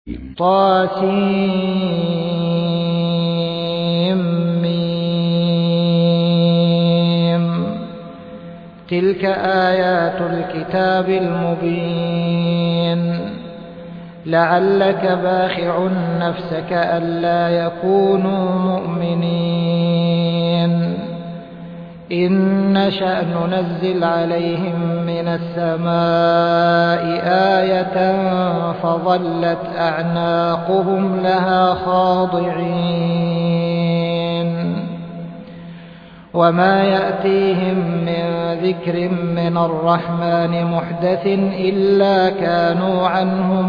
طاسيم. تلك آيات الكتاب المبين. لعلك باخع نفسك ألا يكونوا مؤمنين. إن نشأ ننزل عليهم من السماء آية فظلت أعناقهم لها خاضعين. وما يأتيهم من ذكر من الرحمن محدث إلا كانوا عنه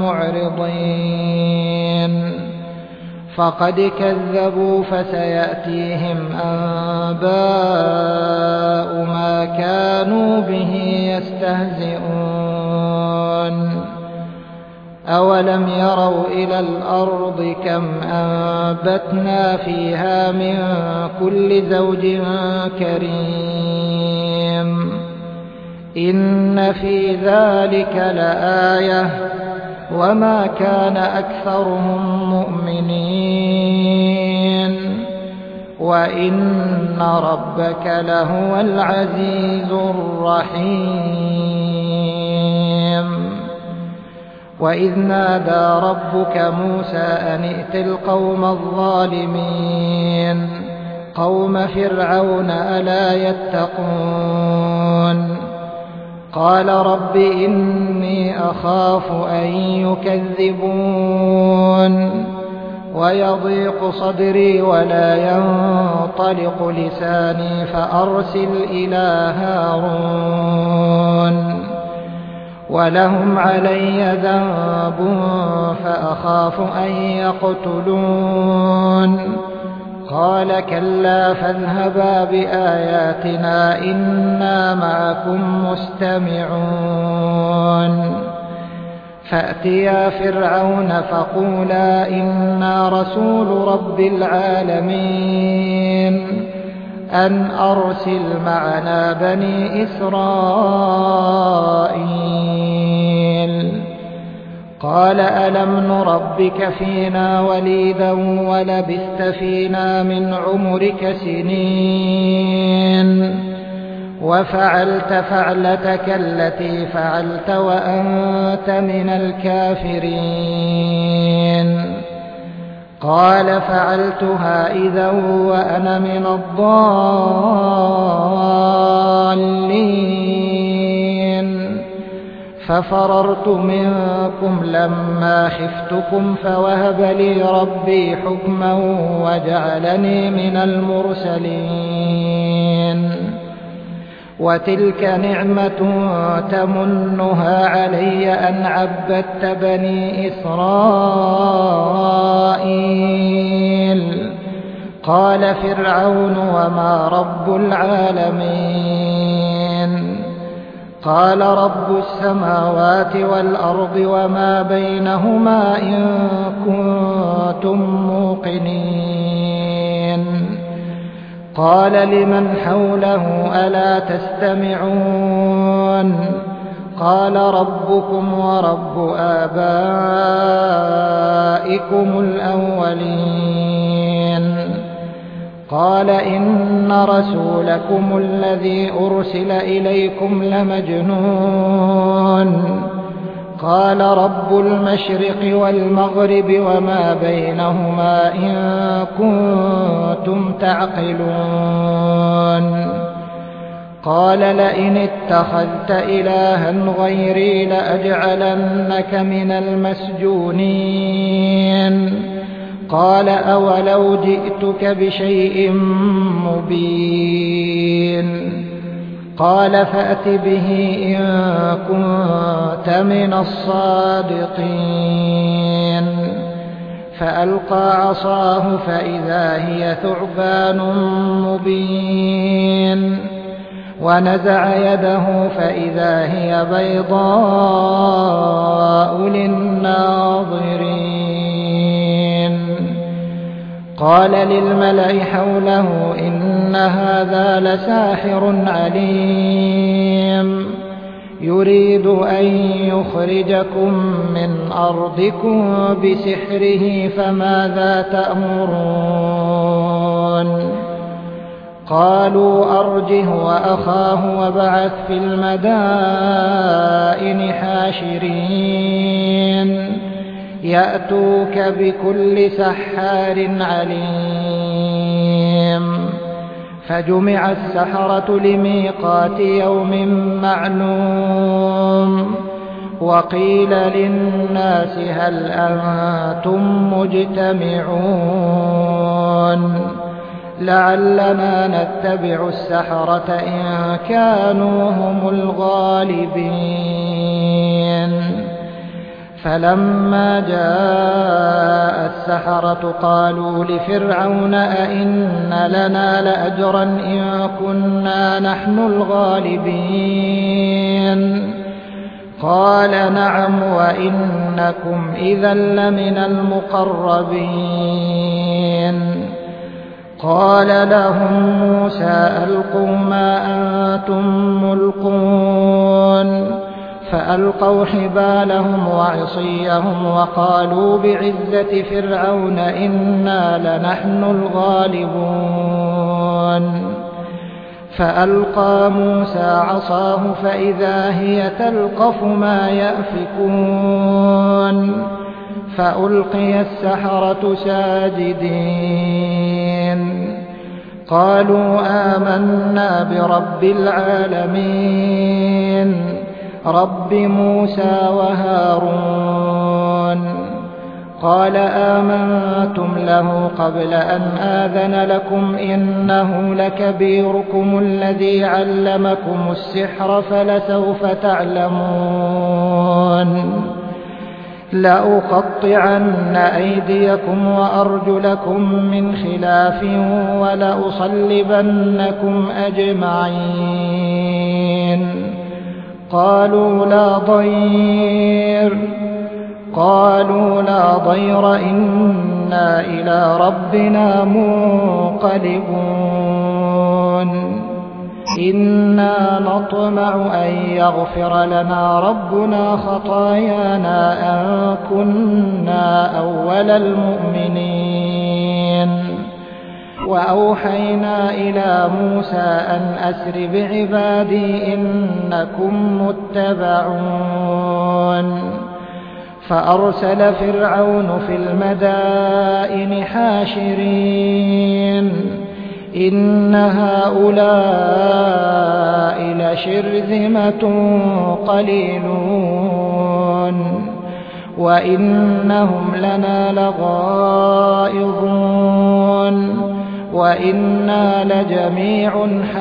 معرضين. فقد كذبوا فسيأتيهم أنباء ما كانوا به يستهزئون. أولم يروا إلى الأرض كم أنبتنا فيها من كل زوج كريم. إن في ذلك لآية وما كان أكثرهم مؤمنين. وإن ربك لهو العزيز الرحيم. وإذ نادى ربك موسى أن ائت القوم الظالمين قوم فرعون ألا يتقون. قال رب إني أخاف أن يكذبون ويضيق صدري ولا ينطلق لساني فأرسل إلى هارون ولهم علي ذنب فأخاف أن يقتلون. قال كلا فاذهبا بآياتنا إنا معكم مستمعون. فأتيا فرعون فقولا إنا رسول رب العالمين أن أرسل معنا بني إسرائيل. قال ألم نربك فينا وليدا ولبثت فينا من عمرك سنين وفعلت فعلتك التي فعلت وأنت من الكافرين. قال فعلتها إذا وأنا من الضالين. ففررت منكم لما خفتكم فوهب لي ربي حكما وجعلني من المرسلين. وتلك نعمة تمنها علي أن عبدت بني إسرائيل. قال فرعون وما رب العالمين. قال رب السماوات والأرض وما بينهما إن كنتم موقنين. قال لمن حوله ألا تستمعون. قال ربكم ورب آبائكم الأولين. قال إن رسولكم الذي أرسل إليكم لمجنون. قال رب المشرق والمغرب وما بينهما إن كنتم تعقلون. قال لئن اتخذت إلها غيري لأجعلنك من المسجونين. قال أولو جئتك بشيء مبين. قال فأت به إن كنت من الصادقين. فألقى عصاه فإذا هي ثعبان مبين. ونزع يده فإذا هي بيضاء للناظرين. قال للملأ حوله إن هذا لساحر عليم يريد أن يخرجكم من أرضكم بسحره فماذا تأمرون قالوا أرجه وأخاه وابعث في المدائن حاشرين يأتوك بكل سحار عليم فجمع السحرة لميقات يوم معلوم وقيل للناس هل أنتم مجتمعون لعلنا نتبع السحرة إن كانوا هم الغالبين فلما جاء السحرة قالوا لفرعون أئن لنا لأجرا إن كنا نحن الغالبين قال نعم وإنكم إذا لمن المقربين قال لهم موسى ألقوا ما أنتم ملقون فألقوا حبالهم وعصيهم وقالوا بعزة فرعون إنا لنحن الغالبون فألقى موسى عصاه فإذا هي تلقف ما يأفكون فألقي السحرة ساجدين قالوا آمنا برب العالمين رب موسى وهارون قال آمنتم له قبل أن آذن لكم إنه لكبيركم الذي علمكم السحر فلسوف تعلمون لأقطعن أيديكم وأرجلكم من خلاف ولأصلبنكم أجمعين قالوا لا ضير إنا إلى ربنا منقلبون إنا نطمع أن يغفر لنا ربنا خطايانا أن كنا أول المؤمنين وأوحينا إلى موسى أن أسر بعبادي إنكم متبعون فأرسل فرعون في المدائن حاشرين إن هؤلاء لشرذمة قليلون وإنهم لنا لغائظون وإنا لجميع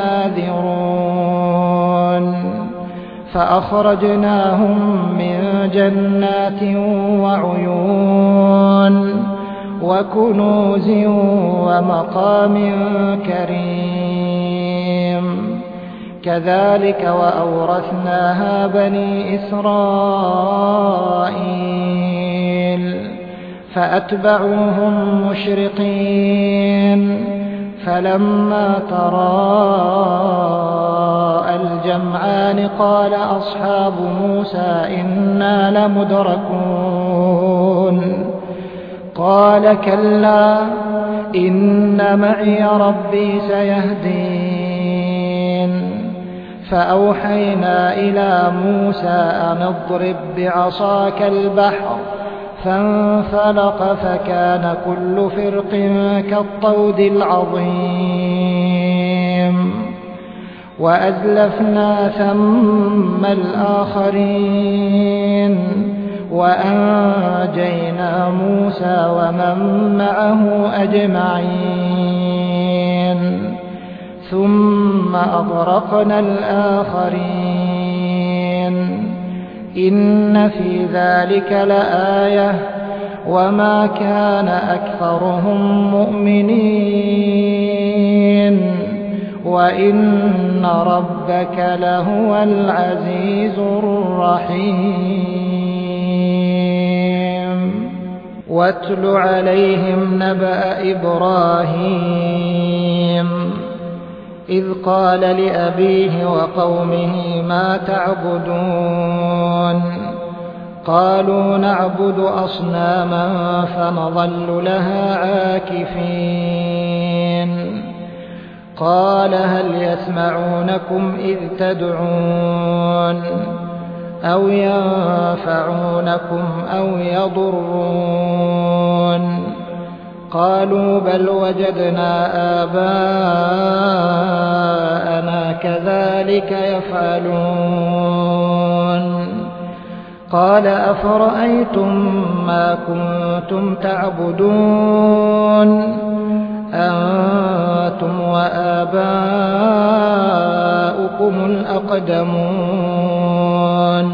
حاذرون فأخرجناهم من جنات وعيون وكنوز ومقام كريم كذلك وأورثناها بني إسرائيل فأتبعوهم مشرقين فلما تراءى الجمعان قال أصحاب موسى إنا لمدركون قال كلا إن معي ربي سيهدين فأوحينا إلى موسى أن اضرب بعصاك البحر فانفلق فكان كل فرق كالطود العظيم وأزلفنا ثم الآخرين وأنجينا موسى ومن معه أجمعين ثم أغرقنا الآخرين إن في ذلك لآية وما كان أكثرهم مؤمنين وإن ربك لهو العزيز الرحيم واتل عليهم نبأ إبراهيم إذ قال لأبيه وقومه ما تعبدون قالوا نعبد أصناما فنظل لها عاكفين قال هل يسمعونكم إذ تدعون أو ينفعونكم أو يضرون قالوا بل وجدنا آباءنا كذلك يفعلون قال أفرأيتم ما كنتم تعبدون أنتم وآباؤكم الأقدمون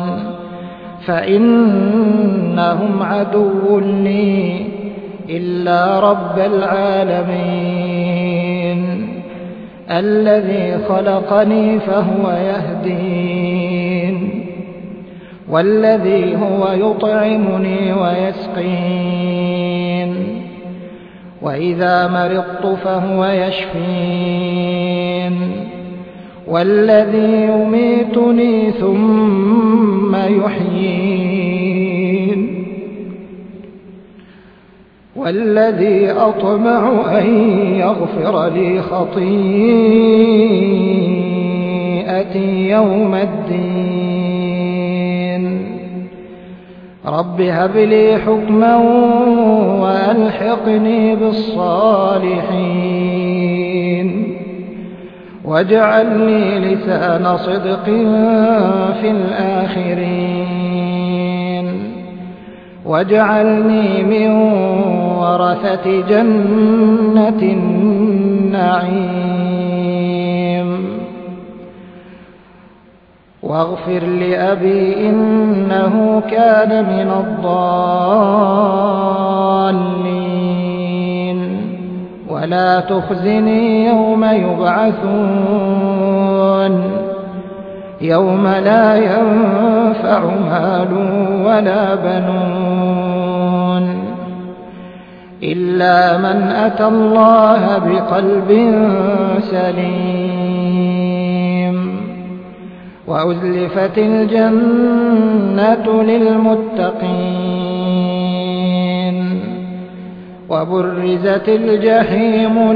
فإنهم عدو لي إلا رب العالمين الذي خلقني فهو يهدين والذي هو يطعمني ويسقين وإذا مرضت فهو يشفين والذي يميتني ثم يحيين والذي أطمع أن يغفر لي خطيئتي يوم الدين رب هب لي حكما وألحقني بالصالحين واجعل لي لسان صدق في الآخرين واجعلني من ورثة جنة النعيم واغفر لأبي إنه كان من الضالين ولا تخزني يوم يبعثون يوم لا ينفع مال ولا بنون إلا من أتى الله بقلب سليم وأزلفت الجنة للمتقين وبرزت الجحيم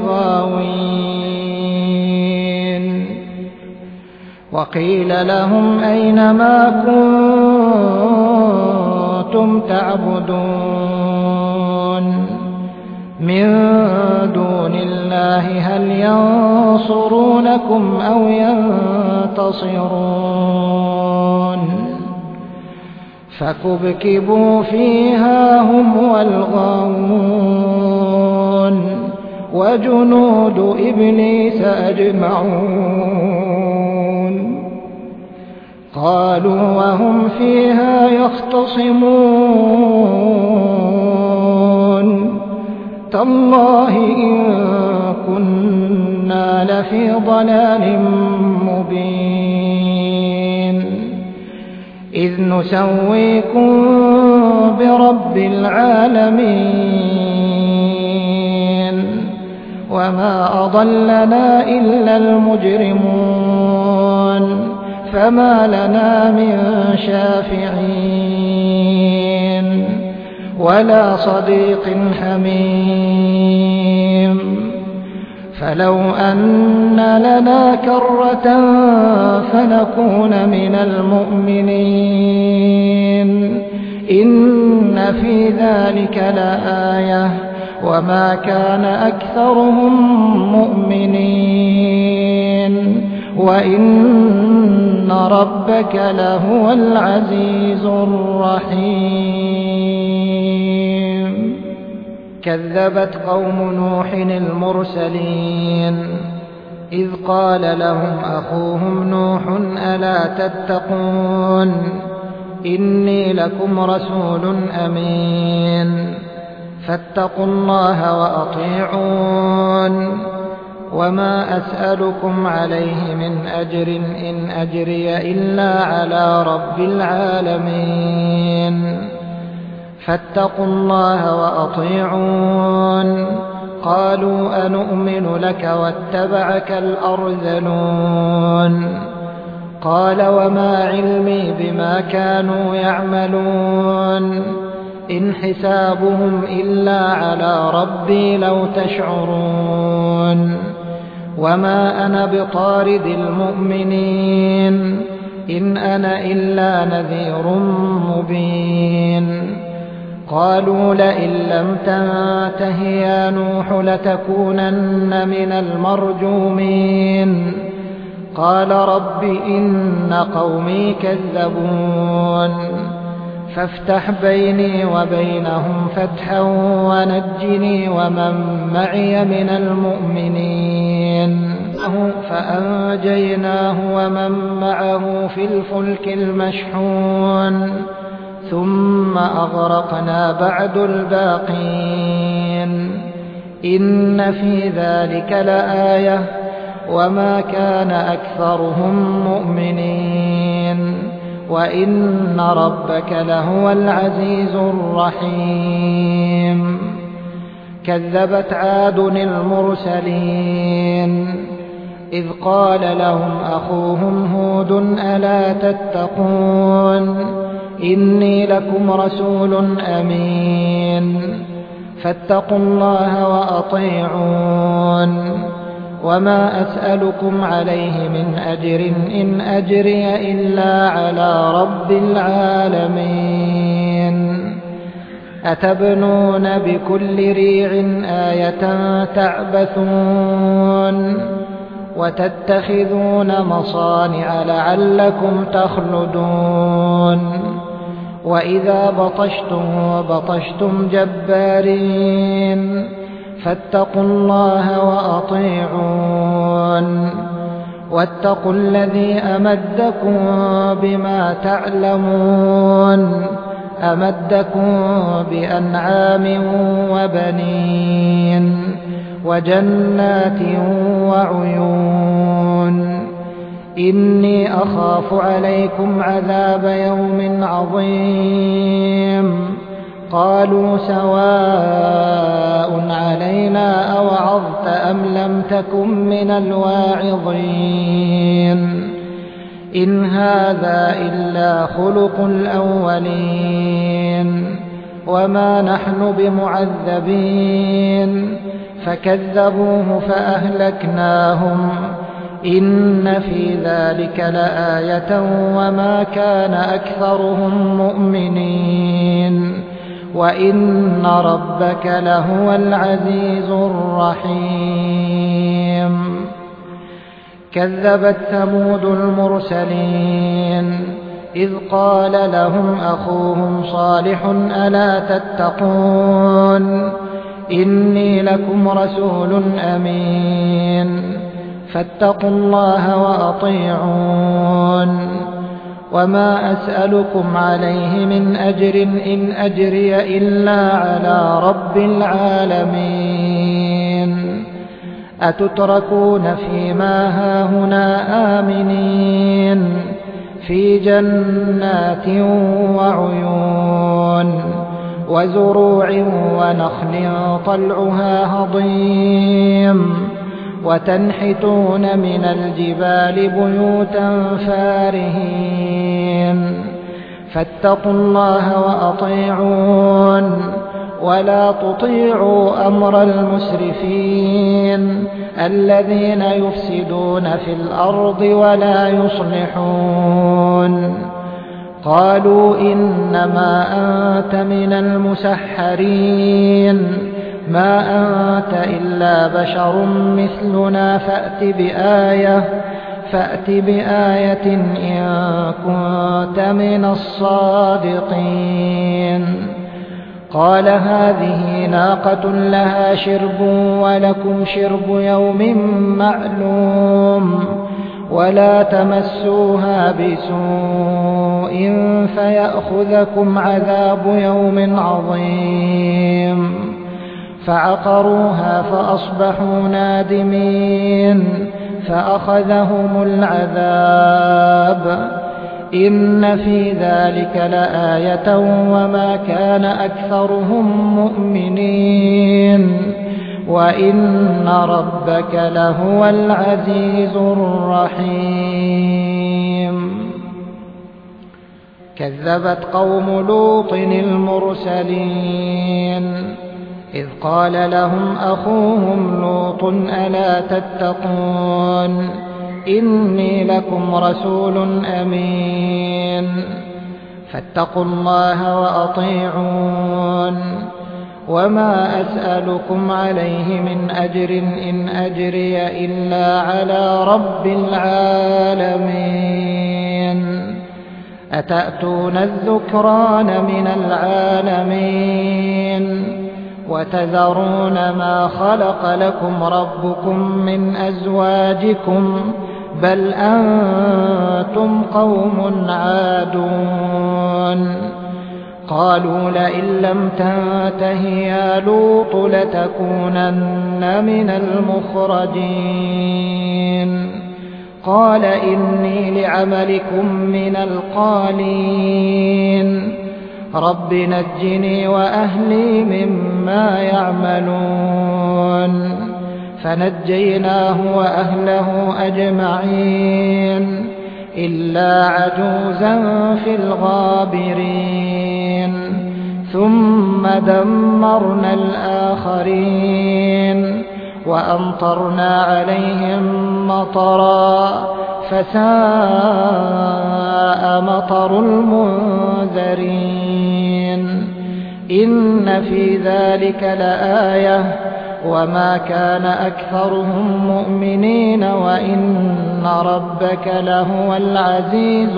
للغاوين وقيل لهم أين ما كنتم تعبدون من دون الله هل ينصرونكم أو ينتصرون فكبكبوا فيها هم والغاوون وجنود إبليس أجمعون قالوا وهم فيها يختصمون تالله إن كنا لفي ضلال مبين إذ نسويكم برب العالمين وما أضلنا إلا المجرمون فما لنا من شافعين ولا صديق حميم فلو أن لنا كرة فنكون من المؤمنين إن في ذلك لآية وما كان أكثرهم مؤمنين وإن ربك لهو العزيز الرحيم كذبت قوم نوح المرسلين إذ قال لهم أخوهم نوح ألا تتقون إني لكم رسول أمين فاتقوا الله وأطيعون وما أسألكم عليه من أجر إن أجري إلا على رب العالمين فاتقوا الله وأطيعون. قالوا أنؤمن لك واتبعك الأرذلون. قال وما علمي بما كانوا يعملون إن حسابهم إلا على ربي لو تشعرون. وما أنا بطارد المؤمنين إن أنا إلا نذير مبين. قالوا لئن لم تنته يا نوح لتكونن من المرجومين. قال رب إن قومي كذبون فافتح بيني وبينهم فتحا ونجني ومن معي من المؤمنين. فأنجيناه ومن معه في الفلك المشحون ثم أغرقنا بعد الباقين. إن في ذلك لآية وما كان أكثرهم مؤمنين وإن ربك لهو العزيز الرحيم. كذبت عاد المرسلين إذ قال لهم أخوهم هود ألا تتقون إني لكم رسول أمين فاتقوا الله وأطيعون. وما أسألكم عليه من أجر إن أجري إلا على رب العالمين. أتبنون بكل ريع آية تعبثون وتتخذون مصانع لعلكم تخلدون. وإذا بطشتم جبارين فاتقوا الله وأطيعون. واتقوا الذي أمدكم بما تعلمون أمدكم بأنعام وبنين وجنات وعيون. إني أخاف عليكم عذاب يوم عظيم. قالوا سواء علينا أوعظت أم لم تكن من الواعظين. إن هذا إلا خلق الأولين وما نحن بمعذبين. فكذبوه فأهلكناهم إن في ذلك لآية وما كان أكثرهم مؤمنين وإن ربك لهو العزيز الرحيم. كذبت ثمود المرسلين إذ قال لهم أخوهم صالح ألا تتقون إني لكم رسول أمين فاتقوا الله وأطيعون. وما أسألكم عليه من أجر إن أجري إلا على رب العالمين. أتتركون فيما هاهنا آمنين في جنات وعيون وزروع ونخل طلعها هضيم وتنحتون من الجبال بيوتا فارهين. فاتقوا الله وأطيعون ولا تطيعوا أمر المسرفين الذين يفسدون في الأرض ولا يصلحون. قالوا إنما أنت من المسحرين ما أنت إلا بشر مثلنا فأت بآية إن كنت من الصادقين. قال هذه ناقة لها شرب ولكم شرب يوم معلوم ولا تمسوها بسوء فيأخذكم عذاب يوم عظيم. فعقروها فأصبحوا نادمين فأخذهم العذاب إن في ذلك لآية وما كان أكثرهم مؤمنين وإن ربك لهو العزيز الرحيم. كذبت قوم لوط المرسلين إذ قال لهم أخوهم لوط ألا تتقون إني لكم رسول أمين فاتقوا الله وأطيعون وما أسألكم عليه من أجر إن أجري إلا على رب العالمين أتأتون الذكران من العالمين وتذرون ما خلق لكم ربكم من أزواجكم بل أنتم قوم عادون. قالوا لئن لم تنته يا لوط لتكونن من المخرجين. قال إني لعملكم من القالين رب نجني وأهلي مما يعملون. فنجيناه وأهله أجمعين إلا عجوزا في الغابرين. ثم دمرنا الآخرين وأمطرنا عليهم مطرا فساء مطر المنذرين. إن في ذلك لآية وما كان أكثرهم مؤمنين وإن ربك لهو العزيز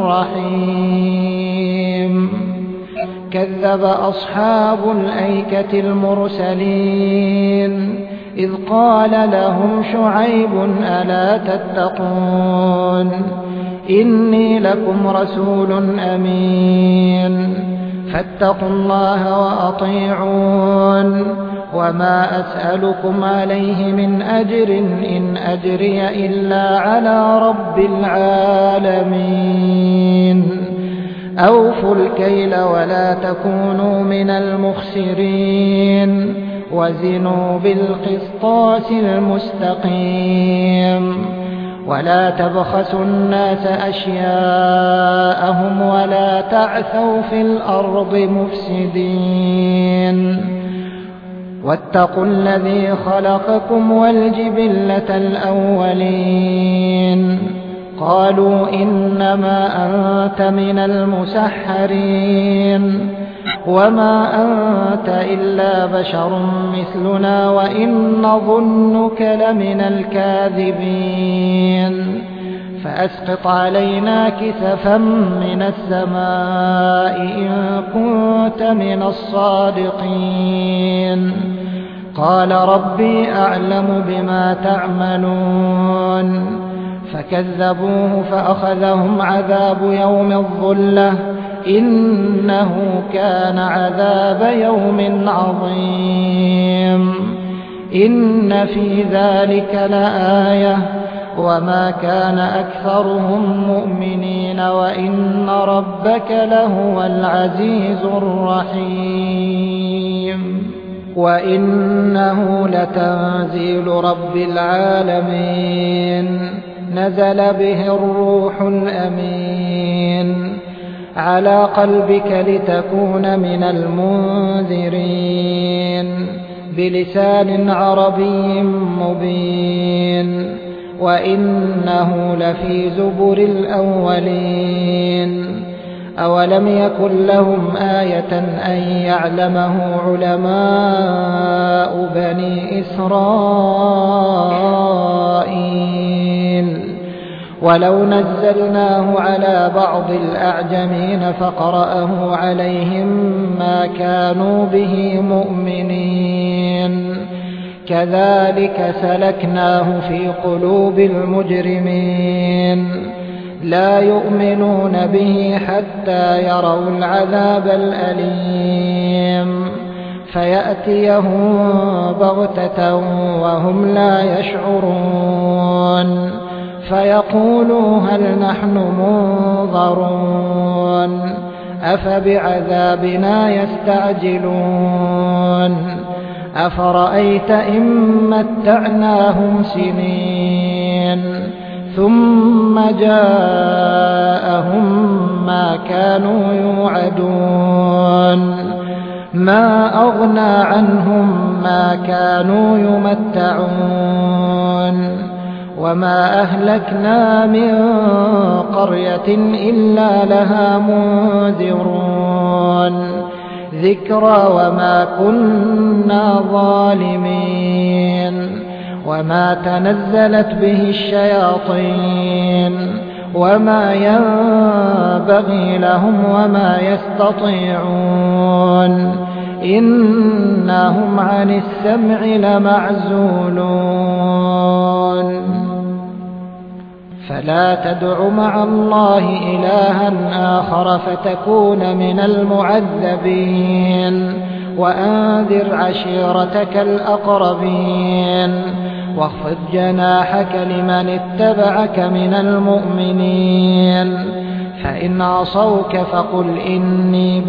الرحيم. كذب أصحاب الأيكة المرسلين إذ قال لهم شعيب ألا تتقون إني لكم رسول أمين فاتقوا الله وأطيعون وما أسألكم عليه من أجر إن أجري إلا على رب العالمين. أوفوا الكيل ولا تكونوا من المخسرين وزنوا بالقسطاس المستقيم ولا تبخسوا الناس أشياءهم ولا تعثوا في الأرض مفسدين. واتقوا الذي خلقكم والجبلة الأولين. قالوا إنما أنت من المسحرين وما أنت إلا بشر مثلنا وإن نظنك لمن الكاذبين. فأسقط علينا كسفا من السماء إن كنت من الصادقين. قال ربي أعلم بما تعملون. فكذبوه فأخذهم عذاب يوم الظلة إنه كان عذاب يوم عظيم. إن في ذلك لآية وما كان أكثرهم مؤمنين وإن ربك لهو العزيز الرحيم. وإنه لتنزيل رب العالمين نزل به الروح الأمين على قلبك لتكون من المنذرين بلسان عربي مبين. وإنه لفي زبر الأولين. أولم يكن لهم آية أن يعلمه علماء بني إسرائيل. ولو نزلناه على بعض الأعجمين فقرأه عليهم ما كانوا به مؤمنين. كذلك سلكناه في قلوب المجرمين. لا يؤمنون به حتى يروا العذاب الأليم فيأتيهم بغتة وهم لا يشعرون. فيقولوا هل نحن منظرون أفبعذابنا يستعجلون أفرأيت إن متعناهم سنين ثم جاءهم ما كانوا يوعدون ما أغنى عنهم ما كانوا يمتعون وما أهلكنا من قرية إلا لها منذرون ذكرى وما كنا ظالمين وما تنزلت به الشياطين وما ينبغي لهم وما يستطيعون إنهم عن السمع لمعزولون فلا تدع مع الله إلها آخر فتكون من المعذبين وأنذر عشيرتك الأقربين واخفض جناحك لمن اتبعك من المؤمنين فإن عصوك فقل إني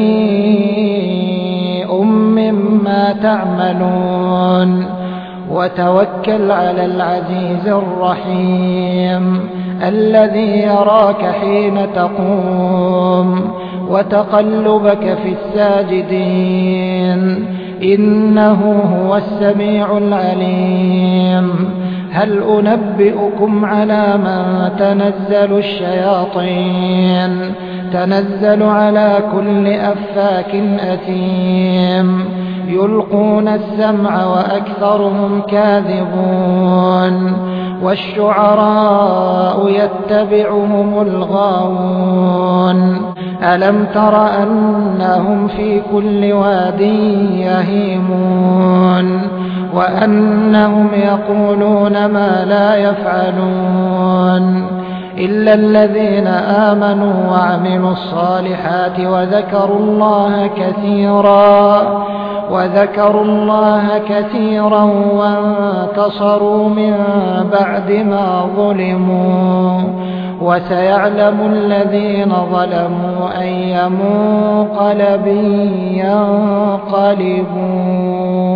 بريء مما تعملون وتوكل على العزيز الرحيم الذي يراك حين تقوم وتقلبك في الساجدين إنه هو السميع العليم هل أنبئكم على من تنزل الشياطين تنزل على كل أفاك أثيم يلقون السمع وأكثرهم كاذبون والشعراء يتبعهم الغاوون ألم تر أنهم في كل واد يهيمون وأنهم يقولون ما لا يفعلون إلا الذين آمنوا وعملوا الصالحات وذكروا الله كثيرا وانتصروا من بعد ما ظلموا وسيعلم الذين ظلموا أي منقلب ينقلبون